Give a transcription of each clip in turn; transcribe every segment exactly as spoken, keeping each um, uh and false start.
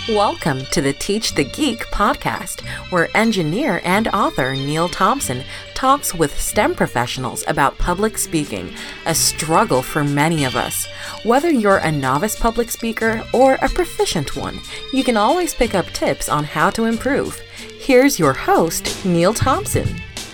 Welcome to the Teach the Geek podcast, where engineer and author Neil Thompson talks with STEM professionals about public speaking, a struggle for many of us. Whether you're a novice public speaker or a proficient one, you can always pick up tips on how to improve. Here's your host, Neil Thompson.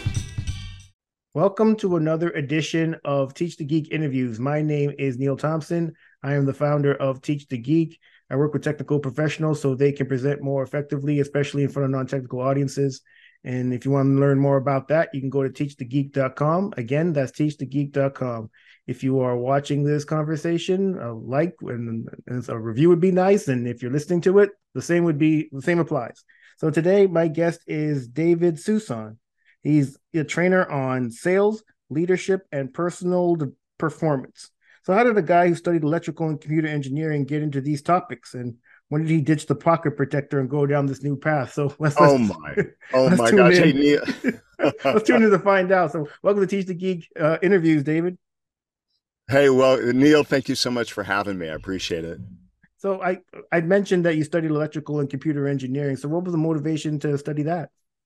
Welcome to another edition of Teach the Geek interviews. My name is Neil Thompson. I am the founder of Teach the Geek. I work with technical professionals so they can present more effectively, especially in front of non-technical audiences. And if you want to learn more about that, you can go to teach the geek dot com. Again, that's teach the geek dot com. If you are watching this conversation, a like and, and a review would be nice. And if you're listening to it, the same would be the same applies. So today, my guest is David Suson. He's a trainer on sales, leadership, and personal performance. So how did a guy who studied electrical and computer engineering get into these topics? And when did he ditch the pocket protector and go down this new path? So let's, oh let's, my, oh my gosh. Hey, Neil. Let's tune in to find out. So welcome to Teach the Geek uh, interviews, David. Hey, well, Neil, thank you so much for having me. I appreciate it. So I, I mentioned that you studied electrical and computer engineering. So what was the motivation to study that?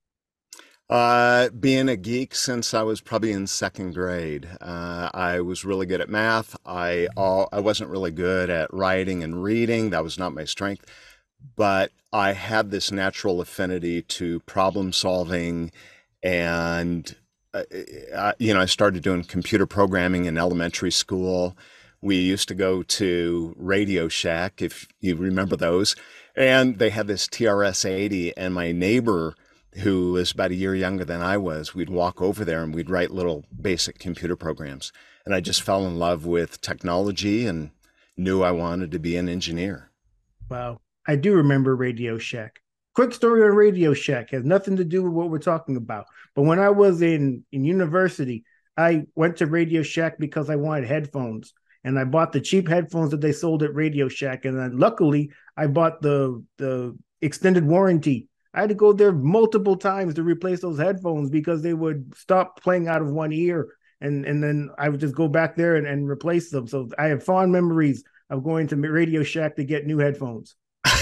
Uh, being a geek since I was probably in second grade. Uh, I was really good at math. I all, I wasn't really good at writing and reading. That was not my strength. But I had this natural affinity to problem solving. And, uh, I, you know, I started doing computer programming in elementary school. We used to go to Radio Shack, if you remember those. And they had this T R S eighty, and my neighbor, who was about a year younger than I was, we'd walk over there and we'd write little basic computer programs. And I just fell in love with technology and knew I wanted to be an engineer. Wow. I do remember Radio Shack. Quick story on Radio Shack. Has nothing to do with what we're talking about. But when I was in, in university, I went to Radio Shack because I wanted headphones. And I bought the cheap headphones that they sold at Radio Shack. And then luckily, I bought the the extended warranty. I had to go there multiple times to replace those headphones because they would stop playing out of one ear. And, and then I would just go back there and, and replace them. So I have fond memories of going to Radio Shack to get new headphones.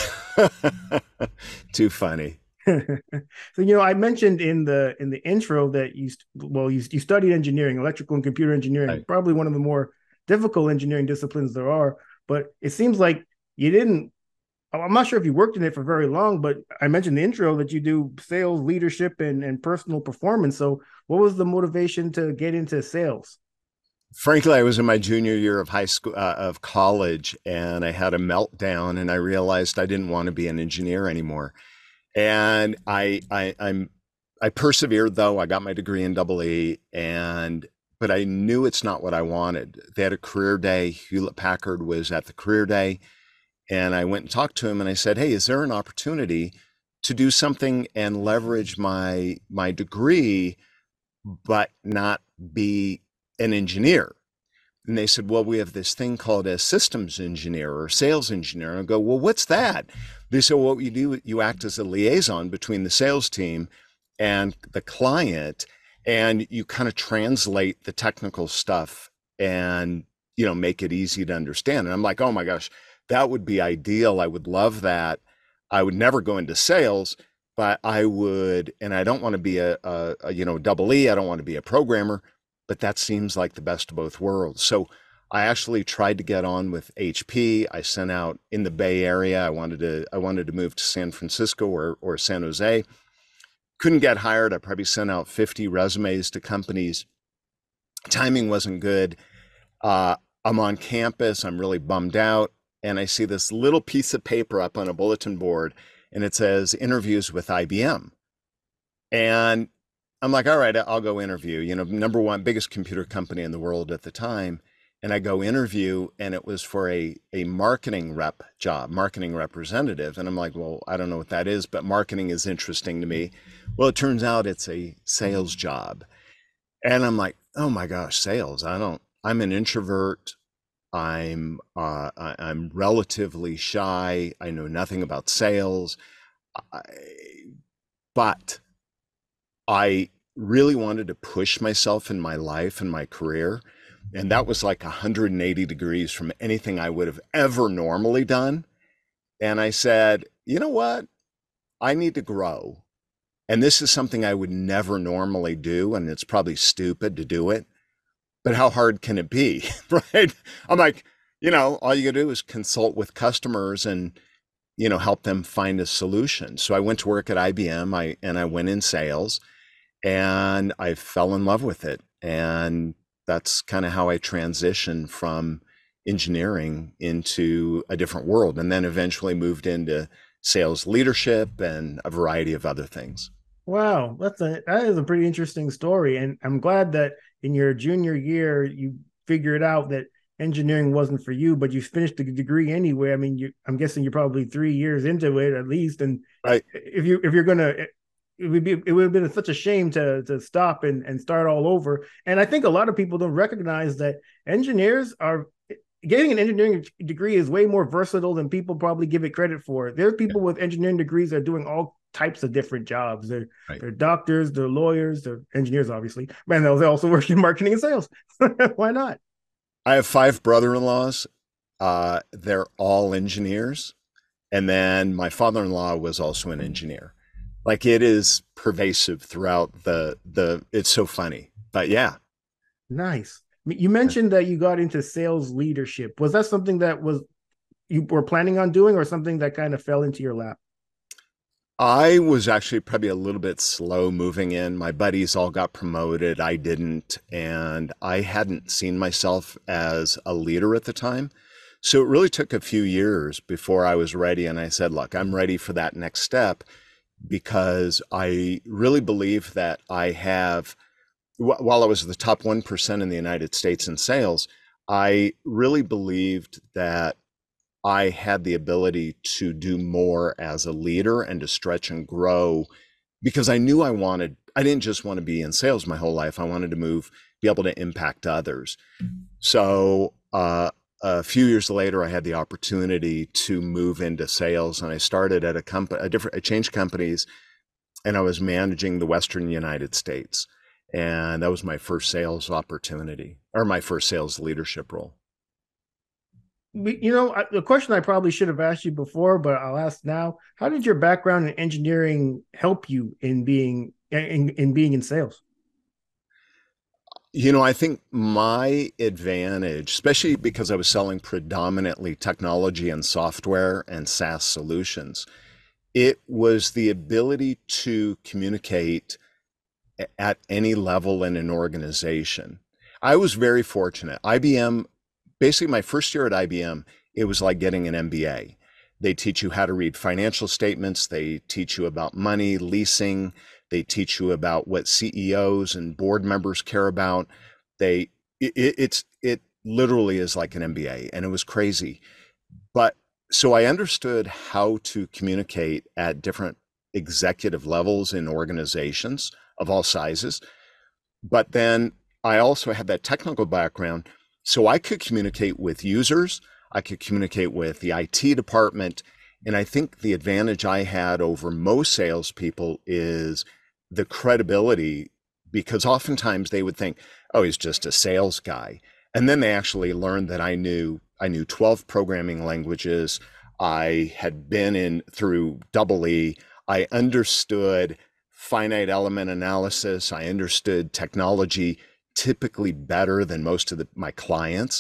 Too funny. So, you know, I mentioned in the in the intro that you, well, you, you studied engineering, electrical and computer engineering, right. Probably one of the more difficult engineering disciplines there are. But it seems like you didn't, I'm not sure if you worked in it for very long, but I mentioned in the intro that you do sales, leadership, and, and personal performance. So what was the motivation to get into sales? Frankly, I was in my junior year of high school, uh, of college, and I had a meltdown, and I realized I didn't want to be an engineer anymore. And I, I, I'm, I persevered though. I got my degree in double E, and but I knew it's not what I wanted. They had a career day. Hewlett Packard was at the career day. And I went and talked to him and I said, hey, is there an opportunity to do something and leverage my my degree, but not be an engineer? And they said, well, we have this thing called a systems engineer or sales engineer. And I go, well, what's that? They said, well, what you do, you act as a liaison between the sales team and the client, and you kind of translate the technical stuff and, you know, make it easy to understand. And I'm like, oh my gosh, that would be ideal. I would love that. I would never go into sales, but I would, and I don't want to be a, a, a, you know, double E. I don't want to be a programmer, but that seems like the best of both worlds. So I actually tried to get on with H P. I sent out in the Bay Area. I wanted to, I wanted to move to San Francisco or, or San Jose. Couldn't get hired. I probably sent out fifty resumes to companies. Timing wasn't good. Uh, I'm on campus. I'm really bummed out. And I see this little piece of paper up on a bulletin board, and it says interviews with I B M. And I'm like, all right, I'll go interview, you know, number one, biggest computer company in the world at the time. And I go interview, and it was for a, a marketing rep job, marketing representative. And I'm like, well, I don't know what that is, but marketing is interesting to me. Well, it turns out it's a sales job. And I'm like, oh my gosh, sales. I don't, I'm an introvert. I'm uh, I, I'm relatively shy. I know nothing about sales, I, but I really wanted to push myself in my life and my career. And that was like one hundred eighty degrees from anything I would have ever normally done. And I said, you know what? I need to grow. And this is something I would never normally do. And it's probably stupid to do it, but how hard can it be? Right? I'm like, you know, all you gotta do is consult with customers and, you know, help them find a solution. So I went to work at I B M, I, and I went in sales and I fell in love with it. And that's kind of how I transitioned from engineering into a different world, and then eventually moved into sales leadership and a variety of other things. Wow, that's a that is a pretty interesting story, and I'm glad that in your junior year you figured out that engineering wasn't for you, but you finished the degree anyway. I mean, you, I'm guessing you're probably three years into it at least, and Right. if you if you're gonna, it would be it would have been such a shame to to stop and and start all over. And I think a lot of people don't recognize that engineers are getting an engineering degree is way more versatile than people probably give it credit for. There are people with engineering degrees that are doing all types of different jobs. They're Right. they're doctors, they're lawyers, they're engineers, obviously. Man, they also work in marketing and sales. Why not? I have five brother-in-laws. Uh, they're all engineers. And then my father-in-law was also an engineer. Like, it is pervasive throughout the the it's so funny. But yeah. Nice. You mentioned that you got into sales leadership. Was that something that was you were planning on doing, or something that kind of fell into your lap? I was actually probably a little bit slow moving in. My buddies all got promoted. I didn't. And I hadn't seen myself as a leader at the time. So it really took a few years before I was ready. And I said, look, I'm ready for that next step, because I really believe that I have, wh- while I was the top one percent in the United States in sales, I really believed that I had the ability to do more as a leader and to stretch and grow, because I knew I wanted, I didn't just want to be in sales my whole life. I wanted to move, be able to impact others. So uh, a few years later, I had the opportunity to move into sales, and I started at a company, a different, I changed companies, and I was managing the Western United States. And that was my first sales opportunity, or my first sales leadership role. You know, I, the question I probably should have asked you before, but I'll ask now. How did your background in engineering help you in being in, in being in sales? You know, I think my advantage, especially because I was selling predominantly technology and software and SaaS solutions, it was the ability to communicate at any level in an organization. I was very fortunate. I B M, basically my first year at I B M, it was like getting an M B A. They teach you how to read financial statements. They teach you about money, leasing. They teach you about what C E Os and board members care about. They, it, it's, it literally is like an M B A, and it was crazy. But so I understood how to communicate at different executive levels in organizations of all sizes. But then I also had that technical background, so I could communicate with users. I could communicate with the I T department. And I think the advantage I had over most salespeople is the credibility, because oftentimes they would think, oh, he's just a sales guy. And then they actually learned that I knew I knew twelve programming languages. I had been in through double E. I understood finite element analysis. I understood technology typically better than most of the, my clients.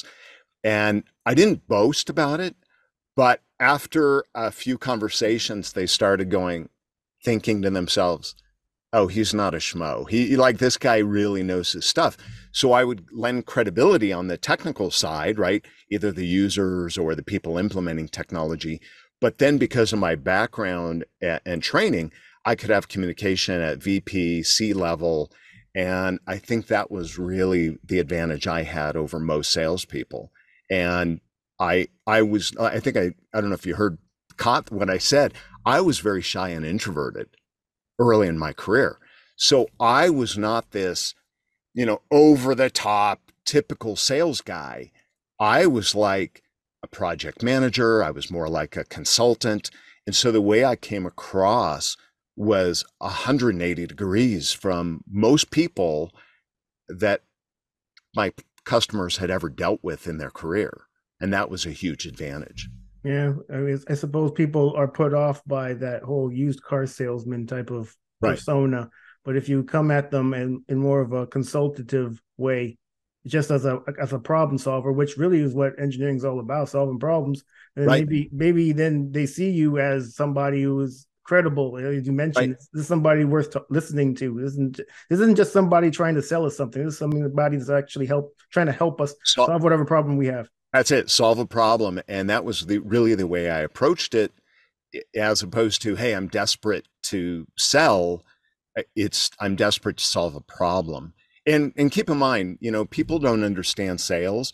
And I didn't boast about it, but after a few conversations, they started going, thinking to themselves, oh, he's not a schmo. He, like, this guy really knows his stuff. So I would lend credibility on the technical side, right? Either the users or the people implementing technology. But then because of my background and training, I could have communication at V P, C level. And I think that was really the advantage I had over most salespeople. And I, I was, I think I, I don't know if you heard, caught what I said. I was very shy and introverted early in my career. So I was not this, you know, over the top, typical sales guy. I was like a project manager. I was more like a consultant. And so the way I came across was one hundred eighty degrees from most people that my customers had ever dealt with in their career. And that was a huge advantage. Yeah, I mean, I suppose people are put off by that whole used car salesman type of Right. persona. But if you come at them in, in more of a consultative way, just as a as a problem solver, which really is what engineering is all about, solving problems, then Right. maybe maybe then they see you as somebody who is credible. As you Right. mentioned, this is somebody worth t- listening to. This isn't this isn't just somebody trying to sell us something. This is somebody that's actually help trying to help us So solve whatever problem we have. that's it. Solve a problem. And that was the really the way I approached it, as opposed to, hey, I'm desperate to sell. It's I'm desperate to solve a problem. And and keep in mind, you know, people don't understand sales.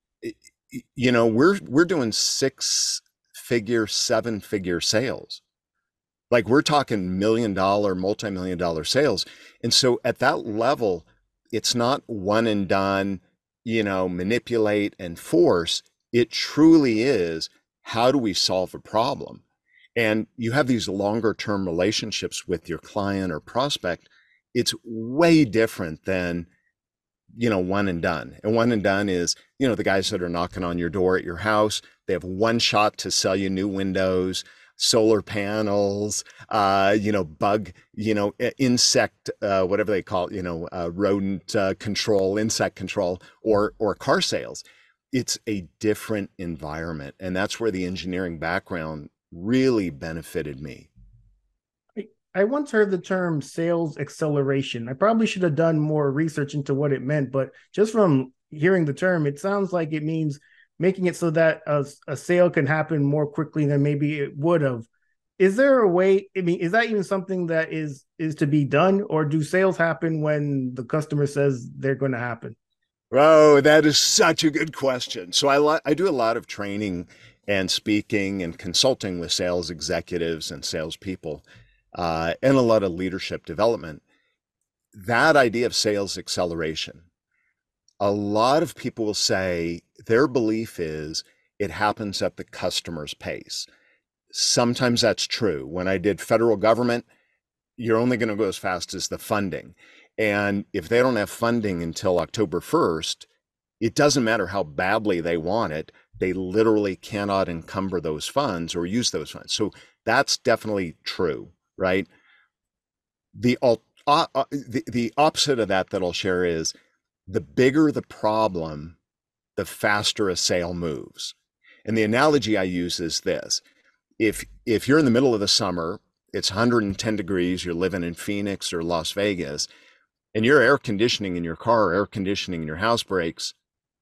You know, we're we're doing six figure, seven figure sales. Like we're talking million dollar, multi-million dollar sales. And so at that level, it's not one and done, you know, manipulate and force. It truly is, how do we solve a problem? And you have these longer term relationships with your client or prospect. It's way different than, you know, one and done. And one and done is, you know, the guys that are knocking on your door at your house, they have one shot to sell you new windows, solar panels, uh, you know, bug, you know, insect, uh, whatever they call it, you know, uh, rodent uh, control, insect control, or or car sales. It's a different environment. And that's where the engineering background really benefited me. I once heard the term sales acceleration. I probably should have done more research into what it meant, but just from hearing the term, it sounds like it means making it so that a, a sale can happen more quickly than maybe it would have. Is there a way? I mean, is that even something that is is to be done, or do sales happen when the customer says they're going to happen? Oh, that is such a good question. So I li- I do a lot of training and speaking and consulting with sales executives and salespeople, uh, and a lot of leadership development. That idea of sales acceleration, a lot of people will say their belief is it happens at the customer's pace. Sometimes that's true. When I did federal government, you're only going to go as fast as the funding. And if they don't have funding until October first, it doesn't matter how badly they want it, they literally cannot encumber those funds or use those funds. So that's definitely true, right? The, uh, uh, the, the opposite of that that I'll share is the bigger the problem, the faster a sale moves. And the analogy I use is this. If, if you're in the middle of the summer, it's one hundred ten degrees, you're living in Phoenix or Las Vegas, and your air conditioning in your car or air conditioning in your house breaks,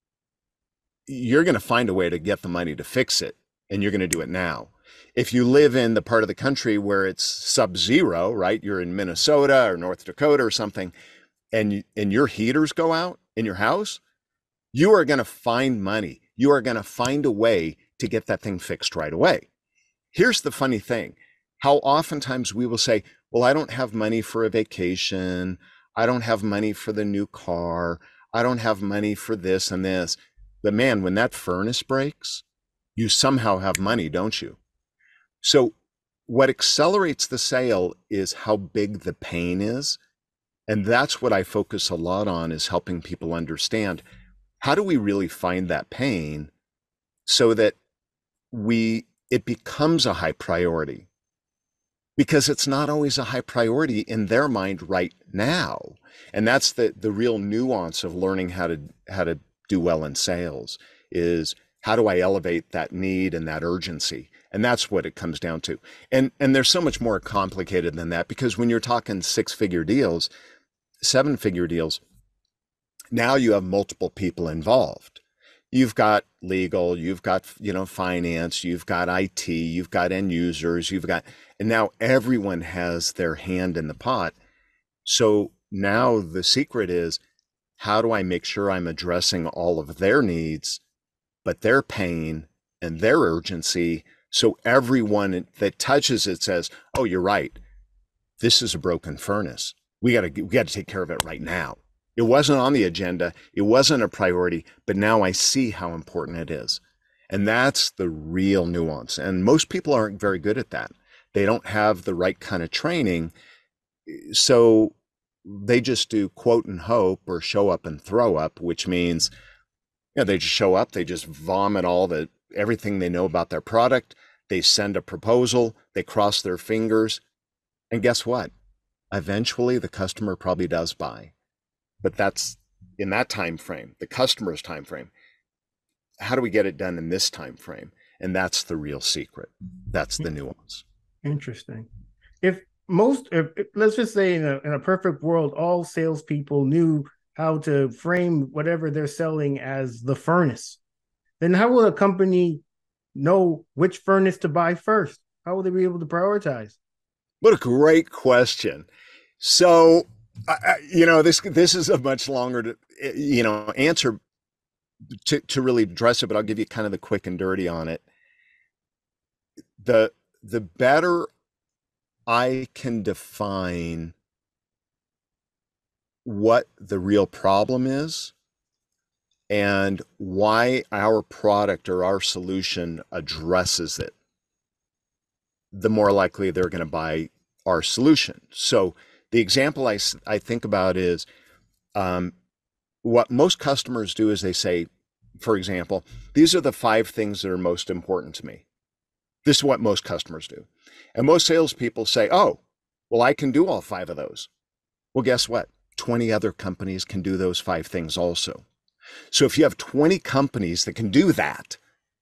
you're going to find a way to get the money to fix it, and you're going to do it now. If you live in the part of the country where it's sub-zero, right? You're in Minnesota or North Dakota or something, and you, and your heaters go out in your house, you are going to find money. You are going to find a way to get that thing fixed right away. Here's the funny thing. How oftentimes we will say, well, I don't have money for a vacation. I don't have money for the new car. I don't have money for this and this. But man, when that furnace breaks, you somehow have money, don't you? So what accelerates the sale is how big the pain is. And that's what I focus a lot on, is helping people understand, how do we really find that pain so that we it becomes a high priority? Because it's not always a high priority in their mind right now. And that's the the real nuance of learning how to how to do well in sales, is how do I elevate that need and that urgency? And that's what it comes down to. And and there's so much more complicated than that, because when you're talking six-figure deals, seven-figure deals, now you have multiple people involved. You've got legal, you've got, you know, finance, you've got I T, you've got end users, you've got, and now everyone has their hand in the pot. So now the secret is, how do I make sure I'm addressing all of their needs, but their pain and their urgency, so everyone that touches it says, oh, you're right. This is a broken furnace. We got to we got to take care of it right now. It wasn't on the agenda. It wasn't a priority, but now I see how important it is. And that's the real nuance. And most people aren't very good at that. They don't have the right kind of training. So they just do quote and hope, or show up and throw up, which means, you know, they just show up, they just vomit all the everything they know about their product. They send a proposal, they cross their fingers, and guess what? Eventually the customer probably does buy. But that's in that time frame, the customer's time frame. How do we get it done in this time frame? And that's the real secret. That's the nuance. Interesting. If most, if, if, let's just say in a, in a perfect world, all salespeople knew how to frame whatever they're selling as the furnace, then how will a company know which furnace to buy first? How will they be able to prioritize? What a great question. So, uh, you know, this this is a much longer, to, you know, answer to, to really address it, but I'll give you kind of the quick and dirty on it. The, the better I can define what the real problem is and why our product or our solution addresses it, the more likely they're going to buy our solution. So the example I, I think about is um, what most customers do is they say, for example, these are the five things that are most important to me. This is what most customers do. And most salespeople say, oh, well, I can do all five of those. Well, guess what? twenty other companies can do those five things also. So if you have twenty companies that can do that,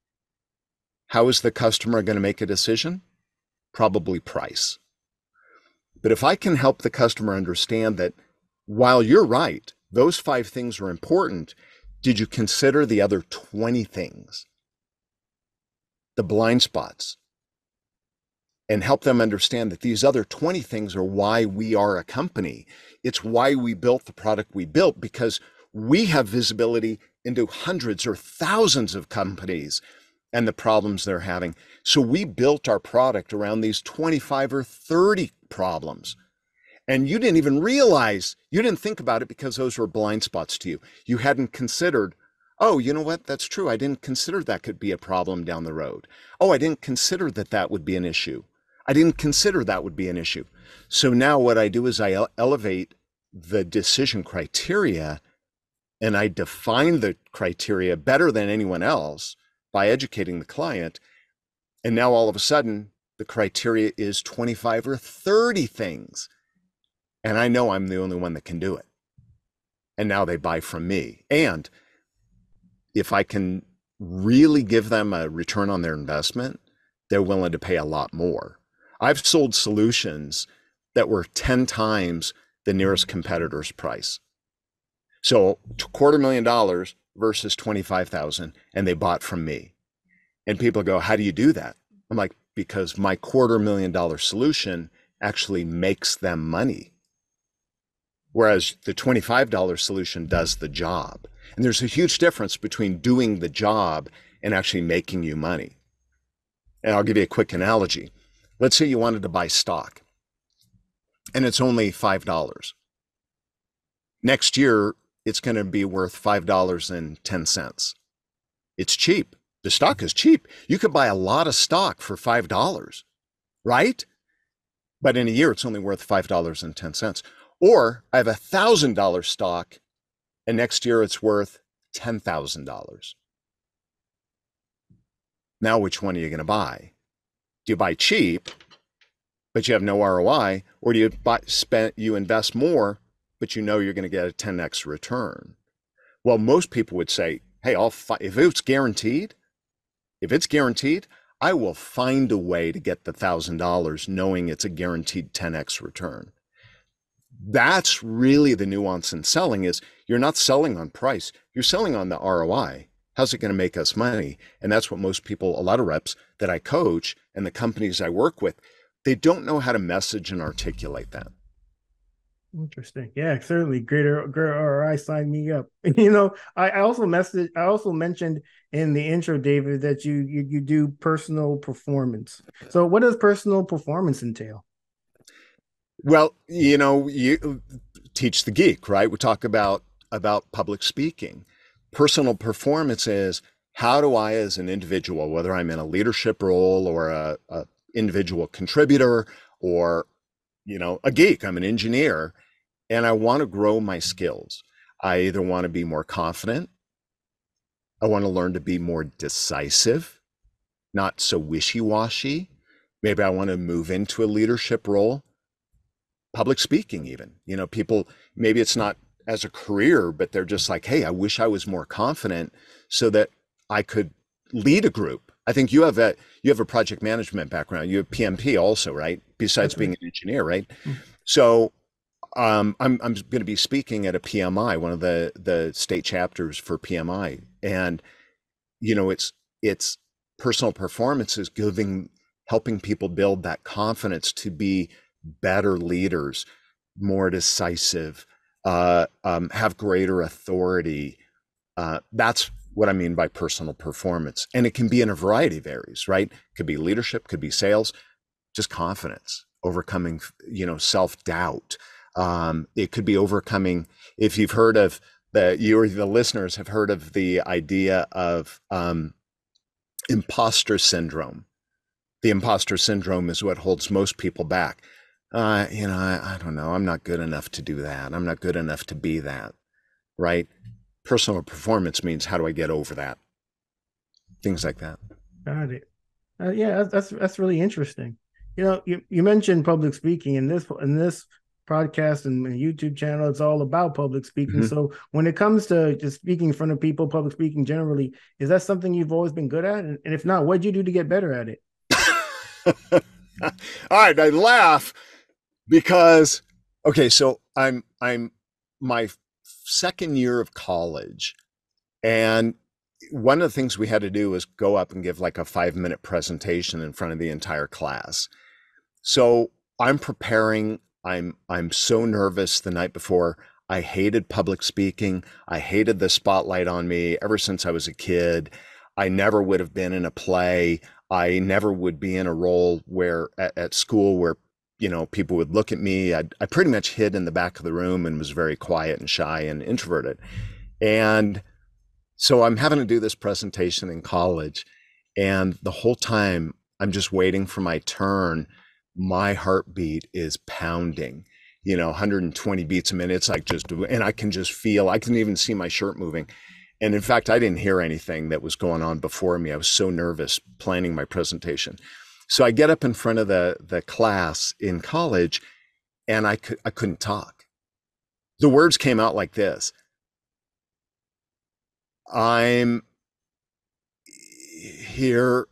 how is the customer going to make a decision? Probably price. But if I can help the customer understand that while you're right, those five things are important, did you consider the other twenty things, the blind spots, and help them understand that these other twenty things are why we are a company. It's why we built the product we built, because we have visibility into hundreds or thousands of companies and the problems they're having. So we built our product around these twenty-five or thirty problems. And you didn't even realize, you didn't think about it because those were blind spots to you. You hadn't considered, oh, you know what? That's true. I didn't consider that could be a problem down the road. Oh, I didn't consider that that would be an issue. I didn't consider that would be an issue. So now what I do is I ele- elevate the decision criteria, and I define the criteria better than anyone else by educating the client. And now all of a sudden, the criteria is twenty-five or thirty things. And I know I'm the only one that can do it. And now they buy from me. And if I can really give them a return on their investment, they're willing to pay a lot more. I've sold solutions that were ten times the nearest competitor's price. So quarter million dollars versus twenty-five thousand, and they bought from me. And people go, how do you do that? I'm like, because my quarter million dollar solution actually makes them money. Whereas the twenty-five dollar solution does the job. And there's a huge difference between doing the job and actually making you money. And I'll give you a quick analogy. Let's say you wanted to buy stock and it's only five dollars. Next year, it's going to be worth five dollars and ten cents. It's cheap. The stock is cheap. You could buy a lot of stock for five dollars, right? But in a year, it's only worth five dollars and ten cents. Or I have a one thousand dollar stock and next year it's worth ten thousand dollars. Now, which one are you going to buy? Do you buy cheap, but you have no R O I, or do you buy, spend, you invest more, but you know you're going to get a ten X return? Well, most people would say, hey, I'll fi- if it's guaranteed, if it's guaranteed, I will find a way to get the one thousand dollars knowing it's a guaranteed ten X return. That's really the nuance in selling, is you're not selling on price. You're selling on the R O I. How's it going to make us money? And that's what most people, a lot of reps that I coach and the companies I work with, they don't know how to message and articulate that. Interesting. Yeah, certainly. Greater, greater R O I, sign me up. You know, I, I also message, I also mentioned in the intro, David, that you, you you do personal performance. So what does personal performance entail? Well, you know, you teach the geek, right? We talk about about public speaking. Personal performance is, how do I, as an individual, whether I'm in a leadership role or a, a individual contributor or, you know, a geek, I'm an engineer, and I want to grow my skills. I either want to be more confident, I want to learn to be more decisive, not so wishy-washy. Maybe I want to move into a leadership role, public speaking even. You know, people, maybe it's not as a career, but they're just like, hey, I wish I was more confident so that I could lead a group. I think you have a you have a project management background. You have P M P also, right? Besides being an engineer, right? Mm-hmm. So um, I'm I'm going to be speaking at a P M I, one of the the state chapters for P M I, and you know, it's it's personal performance is giving helping people build that confidence to be better leaders, more decisive, uh, um, have greater authority. Uh, that's what I mean by personal performance. And it can be in a variety of areas, right? Could be leadership, could be sales, just confidence, overcoming, you know, self-doubt. Um, it could be overcoming, if you've heard of the, you or the listeners have heard of the idea of um, imposter syndrome. The imposter syndrome is what holds most people back. Uh, you know, I, I don't know. I'm not good enough to do that. I'm not good enough to be that, right? Personal performance means, how do I get over that? Things like that. Got it. Uh, yeah, that's that's really interesting. You know, you, you mentioned public speaking in this in this podcast and YouTube channel. It's all about public speaking. Mm-hmm. So when it comes to just speaking in front of people, public speaking generally, is that something you've always been good at? And, and if not, what'd you do to get better at it? All right, I laugh because okay, so I'm I'm my second year of college, and one of the things we had to do was go up and give like a five minute presentation in front of the entire class. So I'm preparing. I'm I'm so nervous the night before. I hated public speaking. I hated the spotlight on me ever since I was a kid. I never would have been in a play. I never would be in a role where at, at school where, you know, people would look at me. I, I pretty much hid in the back of the room and was very quiet and shy and introverted. And so I'm having to do this presentation in college, and the whole time I'm just waiting for my turn. My heartbeat is pounding, you know, one hundred twenty beats a minute. It's like just, and I can just feel, I can even see my shirt moving. And in fact, I didn't hear anything that was going on before me. I was so nervous planning my presentation. So I get up in front of the, the class in college, and I, could, I couldn't talk. The words came out like this. I'm here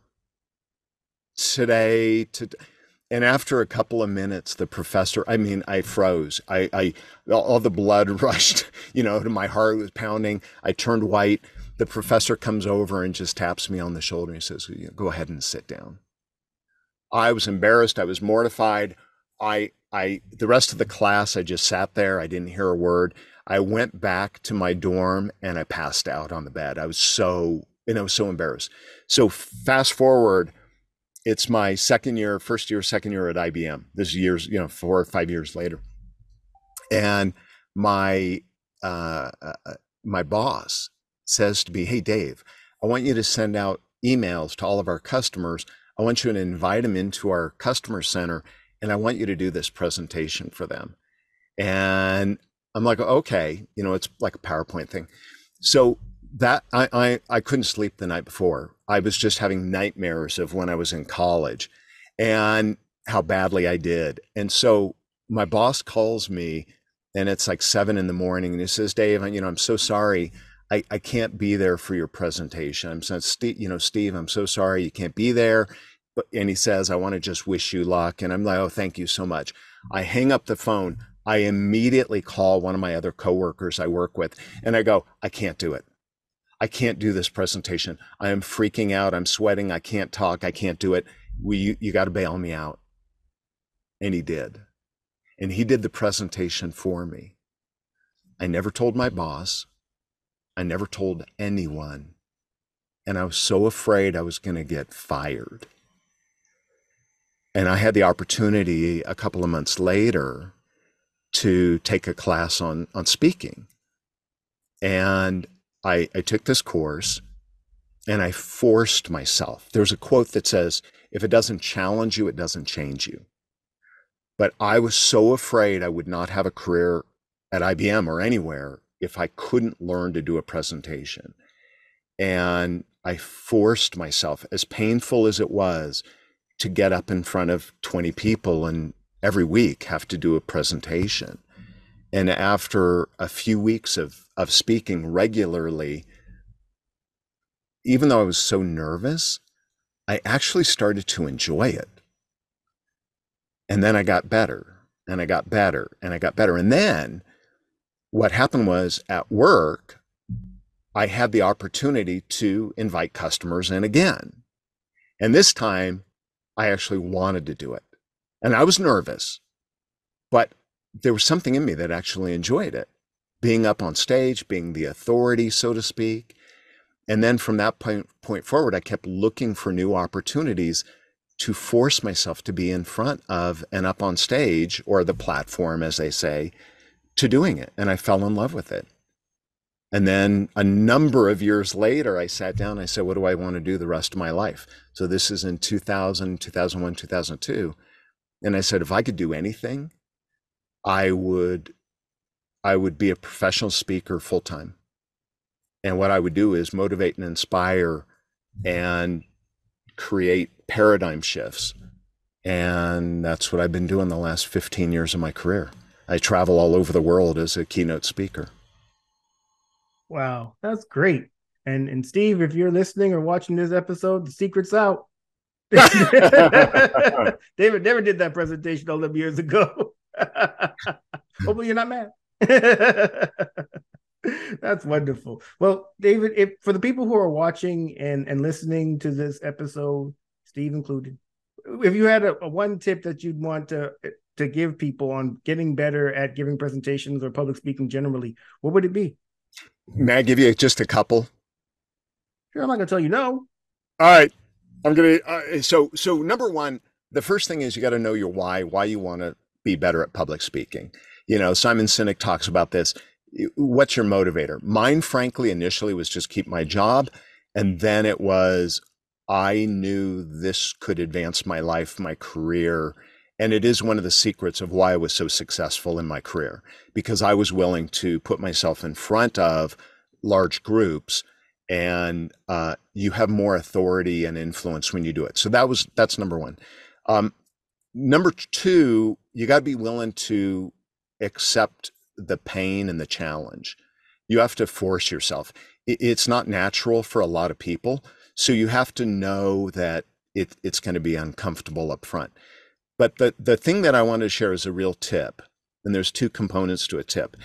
today to, and after a couple of minutes, the professor, I mean, I froze. I, I, all the blood rushed, you know, to my heart was pounding. I turned white. The professor comes over and just taps me on the shoulder. He says, go ahead and sit down. I was embarrassed. I was mortified. I, I, the rest of the class, I just sat there. I didn't hear a word. I went back to my dorm and I passed out on the bed. I was so, and I was so embarrassed. So fast forward, it's my second year, first year, second year at I B M. This is years, you know, four or five years later. And my, uh, uh, my boss says to me, hey, Dave, I want you to send out emails to all of our customers. I want you to invite them into our customer center, and I want you to do this presentation for them. And I'm like, okay, you know, it's like a PowerPoint thing. So that I, I, I couldn't sleep the night before. I was just having nightmares of when I was in college and how badly I did. And so my boss calls me, and it's like seven in the morning, and he says, Dave, you know, I'm so sorry. I, I can't be there for your presentation. I'm saying, Steve, you know, Steve, I'm so sorry you can't be there. But, and he says, I want to just wish you luck. And I'm like, oh, thank you so much. I hang up the phone. I immediately call one of my other coworkers I work with, and I go, I can't do it. I can't do this presentation. I am freaking out. I'm sweating. I can't talk. I can't do it. We, you, you got to bail me out. And he did. And he did the presentation for me. I never told my boss. I never told anyone. And I was so afraid I was going to get fired. And I had the opportunity a couple of months later to take a class on, on speaking. And I, I took this course, and I forced myself. There's a quote that says, if it doesn't challenge you, it doesn't change you. But I was so afraid I would not have a career at I B M or anywhere if I couldn't learn to do a presentation. And I forced myself, as painful as it was, to get up in front of twenty people and every week have to do a presentation. And after a few weeks of, of speaking regularly, even though I was so nervous, I actually started to enjoy it. And then I got better and I got better and I got better. And then what happened was at work, I had the opportunity to invite customers in again. And this time I actually wanted to do it. And I was nervous, but there was something in me that actually enjoyed it. Being up on stage, being the authority, so to speak. And then from that point, point forward, I kept looking for new opportunities to force myself to be in front of and up on stage, or the platform, as they say, to doing it. And I fell in love with it. And then a number of years later, I sat down and I said, what do I want to do the rest of my life? So this is in two thousand, two thousand one, two thousand two. And I said, if I could do anything, I would, I would be a professional speaker full time. And what I would do is motivate and inspire and create paradigm shifts. And that's what I've been doing the last fifteen years of my career. I travel all over the world as a keynote speaker. Wow, that's great. And and Steve, if you're listening or watching this episode, the secret's out. David never did that presentation all them years ago. Hopefully you're not mad. That's wonderful. Well, David, if for the people who are watching and, and listening to this episode, Steve included, if you had a, a one tip that you'd want to to give people on getting better at giving presentations or public speaking generally, what would it be? May I give you just a couple? Sure, I'm not going to tell you no. All right. I'm going to, uh, so, so number one, the first thing is you got to know your why, why you want to be better at public speaking. You know, Simon Sinek talks about this. What's your motivator? Mine, frankly, initially was just keep my job. And then it was, I knew this could advance my life, my career. And it is one of the secrets of why I was so successful in my career, because I was willing to put myself in front of large groups, and uh, you have more authority and influence when you do it. So that was, that's number one. Um, number two, you got to be willing to accept the pain and the challenge. You have to force yourself. It, it's not natural for a lot of people. So you have to know that it, it's going to be uncomfortable up front. But the, the thing that I want to share is a real tip, and there's two components to a tip.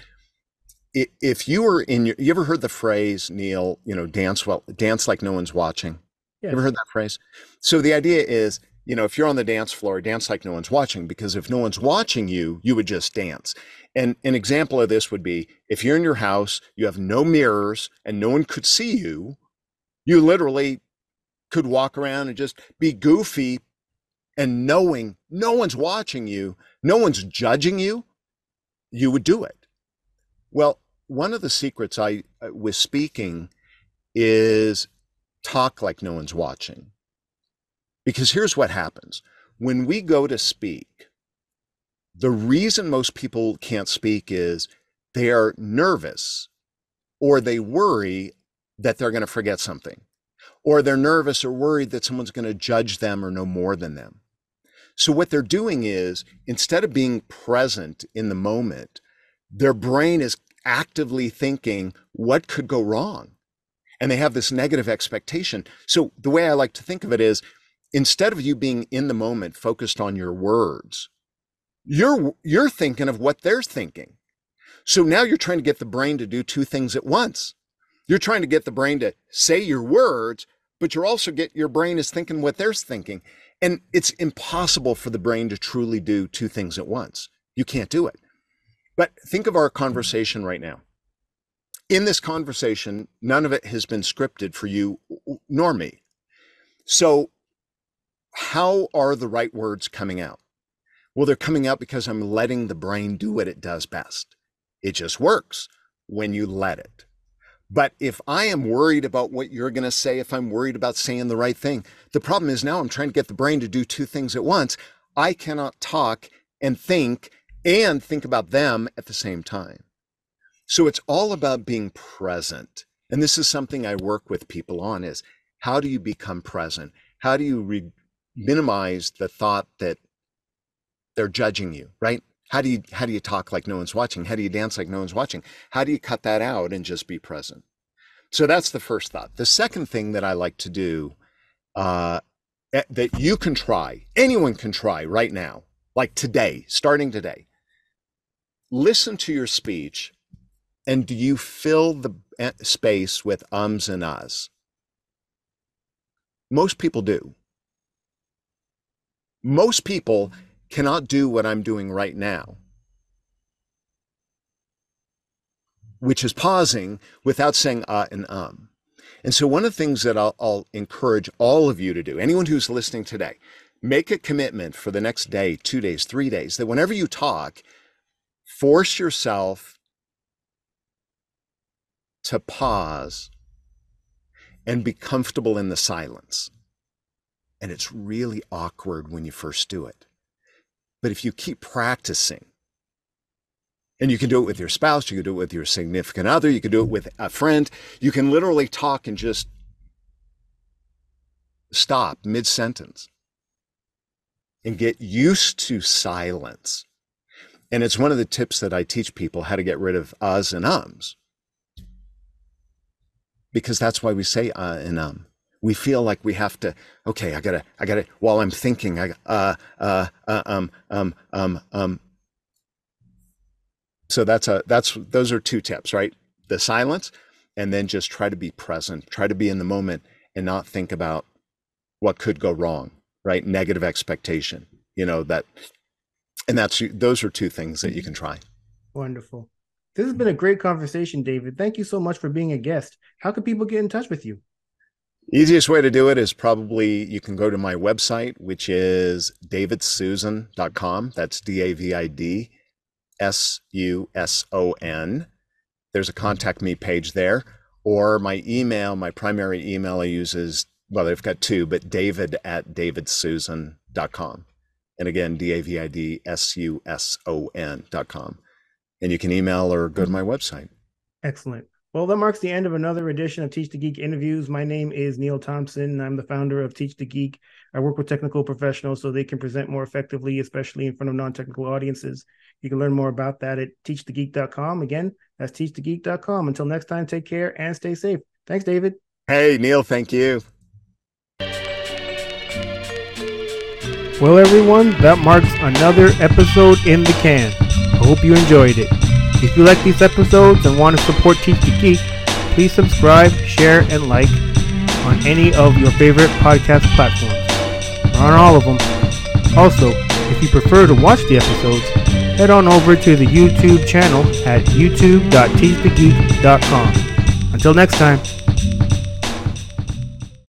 If you were in your, you ever heard the phrase, Neil, you know, dance well, dance like no one's watching? Yeah. You ever heard that phrase? So the idea is, you know, if you're on the dance floor, dance like no one's watching, because if no one's watching you, you would just dance. And an example of this would be, if you're in your house, you have no mirrors and no one could see you, you literally could walk around and just be goofy, and knowing no one's watching you, no one's judging you, you would do it. Well, one of the secrets I with speaking is talk like no one's watching. Because here's what happens. When we go to speak, the reason most people can't speak is they are nervous, or they worry that they're going to forget something, or they're nervous or worried that someone's going to judge them or know more than them. So what they're doing is, instead of being present in the moment, their brain is actively thinking, what could go wrong? And they have this negative expectation. So the way I like to think of it is, instead of you being in the moment, focused on your words, you're, you're thinking of what they're thinking. So now you're trying to get the brain to do two things at once. You're trying to get the brain to say your words, but you're also get your brain is thinking what they're thinking. And it's impossible for the brain to truly do two things at once. You can't do it. But think of our conversation right now. In this conversation, none of it has been scripted for you nor me. So how are the right words coming out? Well, they're coming out because I'm letting the brain do what it does best. It just works when you let it. But if I am worried about what you're going to say, if I'm worried about saying the right thing, the problem is now I'm trying to get the brain to do two things at once. I cannot talk and think and think about them at the same time. So it's all about being present. And this is something I work with people on is, How do you become present? How do you re- minimize the thought that they're judging you, right? How do you how do you talk like no one's watching? How do you dance like no one's watching? How do you cut that out and just be present? So that's the first thought. The second thing that I like to do uh, that you can try, anyone can try right now, like today, starting today. Listen to your speech, and do you fill the space with ums and ahs? Most people do. Most people cannot do what I'm doing right now, which is pausing without saying uh and um. And so one of the things that I'll, I'll encourage all of you to do, anyone who's listening today, make a commitment for the next day, two days, three days, that whenever you talk, force yourself to pause and be comfortable in the silence. And it's really awkward when you first do it. But if you keep practicing, and you can do it with your spouse, you can do it with your significant other, you can do it with a friend, you can literally talk and just stop mid-sentence and get used to silence. And it's one of the tips that I teach people, how to get rid of uhs and ums. Because that's why we say uh and um. We feel like we have to, okay, I gotta, I gotta, while I'm thinking, I, uh, uh, uh, um, um, um, um. So that's a, that's, those are two tips, right? The silence, and then just try to be present, try to be in the moment and not think about what could go wrong, right? Negative expectation, you know, that, and that's, those are two things that you can try. Wonderful. This has been a great conversation, David. Thank you so much for being a guest. How can people get in touch with you? Easiest way to do it is probably you can go to my website, which is david suson dot com. That's D A V I D S U S O N. There's a contact me page there. Or my email, my primary email I use is, well, I've got two, but david at david suson dot com. And again, D A V I D S U S O N dot com. And you can email or go to my website. Excellent. Well, that marks the end of another edition of Teach the Geek interviews. My name is Neil Thompson, and I'm the founder of Teach the Geek. I work with technical professionals so they can present more effectively, especially in front of non-technical audiences. You can learn more about that at teach the geek dot com. Again, that's teach the geek dot com. Until next time, take care and stay safe. Thanks, David. Hey, Neil, thank you. Well, everyone, that marks another episode in the can. I hope you enjoyed it. If you like these episodes and want to support Teach the Geek, please subscribe, share, and like on any of your favorite podcast platforms. We're on all of them. Also, if you prefer to watch the episodes, head on over to the YouTube channel at youtube dot teach the geek dot com. Until next time.